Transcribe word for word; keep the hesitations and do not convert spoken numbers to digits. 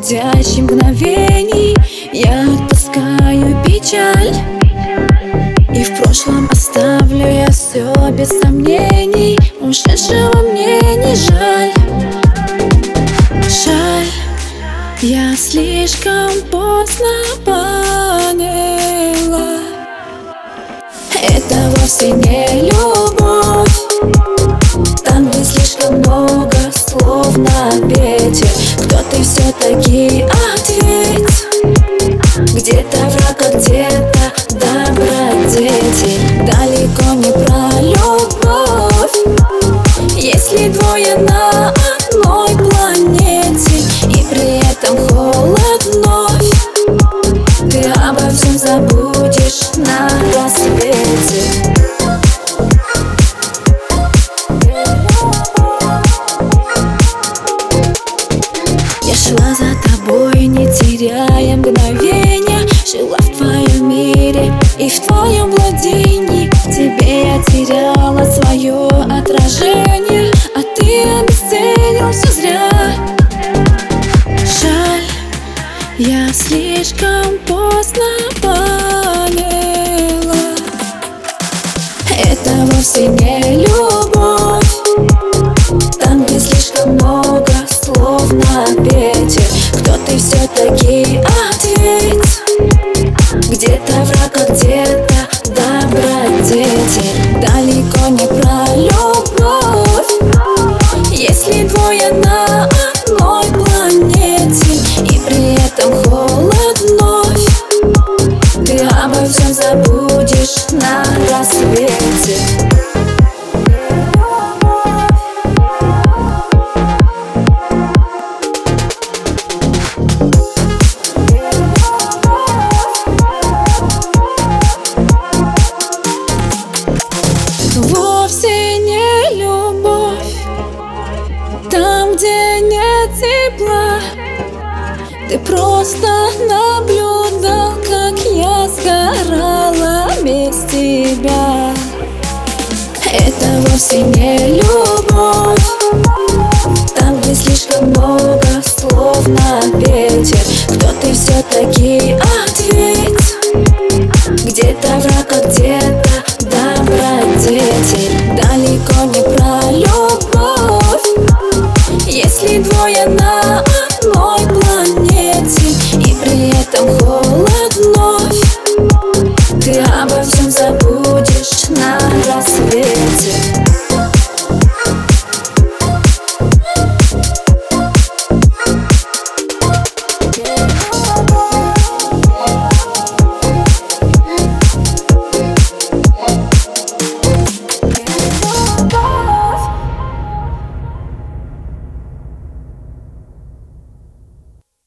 уходящих мгновений я отпускаю печаль, и в прошлом оставлю я все без сомнений. Ушедшего мне не жаль. Жаль, я слишком поздно поняла, это вовсе не любовь. Там, где слишком много слов на ветер, кто ты все-таки, ответь. Где-то враг, а где-то добродетель. Далеко не про любовь. Если двое на одной планете, и при этом холод вновь, ты обо всем забудешь на рассвете. Я шла за тобой, не теряя мгновения, жила в твоем мире и в твоем владении. В тебе я теряла свое отражение, а ты обесценил все зря. Жаль, я слишком поздно поняла, это вовсе не любовь. Там, где слишком много слов на ветер, кто ты все-таки, ответь. Где-то враг, а где-то добродетель. Далеко не про любовь. Если двое на одной планете, и при этом холод вновь, ты обо всем забудешь на рассвете. Вовсе не любовь. Там, где нет тепла, ты просто наблюдал, как я сгорала без тебя. Это вовсе не любовь. Там, где слишком много слов на ветер, кто ты все-таки, ответь. Где-то враг, а где-то